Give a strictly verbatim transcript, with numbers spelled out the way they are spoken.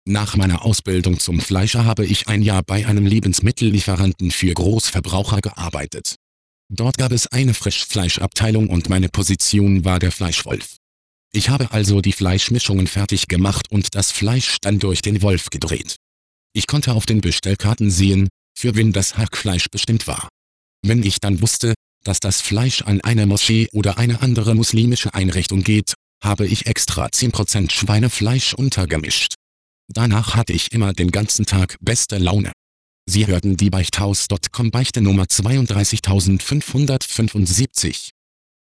Nach meiner Ausbildung zum Fleischer habe ich ein Jahr bei einem Lebensmittellieferanten für Großverbraucher gearbeitet. Dort gab es eine Frischfleischabteilung und meine Position war der Fleischwolf. Ich habe also die Fleischmischungen fertig gemacht und das Fleisch dann durch den Wolf gedreht. Ich konnte auf den Bestellkarten sehen, für wen das Hackfleisch bestimmt war. Wenn ich dann wusste, dass das Fleisch an eine Moschee oder eine andere muslimische Einrichtung geht, habe ich extra zehn Prozent Schweinefleisch untergemischt. Danach hatte ich immer den ganzen Tag beste Laune. Sie hörten die Beichthaus Punkt com Beichte Nummer zweiunddreißigtausendfünfhundertfünfundsiebzig.